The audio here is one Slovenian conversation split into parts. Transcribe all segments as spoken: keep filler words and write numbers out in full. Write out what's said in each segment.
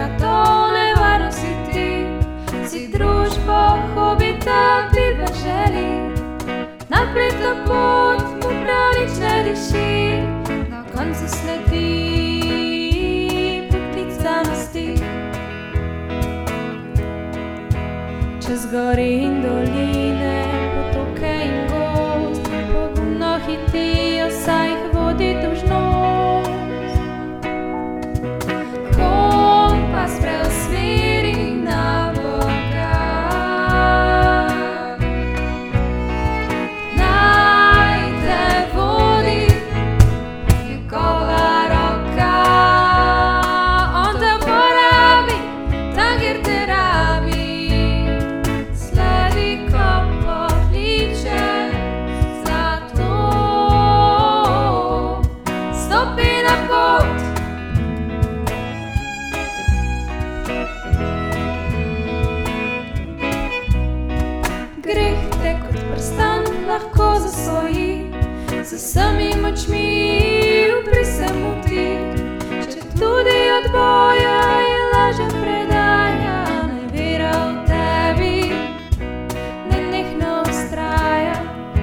da to nevarno si ti, si družbo hobita vidva želi. Napred ta pot mu prav nič ne diši, na koncu sledi poklic danosti. Čez gori in doline, potoke in gozd, pogumno hitijo, saj jih vodi dolžnost. Kompas preusmeri na Boga, naj te vodi njegova roka. On te uporabi tam, kjer te rabi, sledi, ko pokliče, zato stopi na pot. Greh te kot prstan lahko zasvoji, z vsemi močmi upri se muti. Če tudi od boja je lažja predaja, naj vera v tebi nenehno vztraja.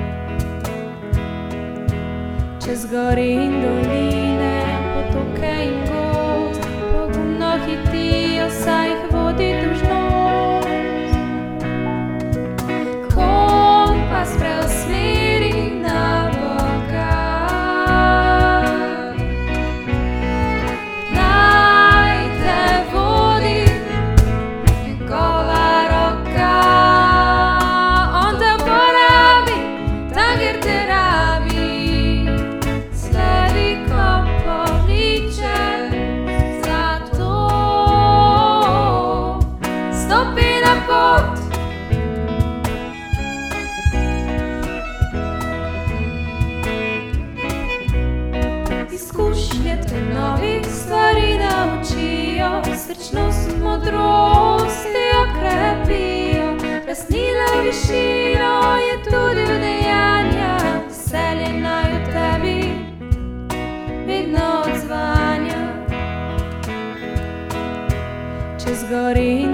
Čez gori in doline, potoke in gozd, pogumno hitijo, saj jih vodi dolžnost. Kompas preusmeri na Boga, naj te vodi njegova roka. On te uporabi tam, kjer te rabi, sledi, ko pokliče, zato stopi na pot. Izkušnje te novih stvari naučijo, srčnost, modrost te okrepijo. Rasnila višino je tudi v dejanja, veselje naj v tebi vedno odzvanja. Čez gori in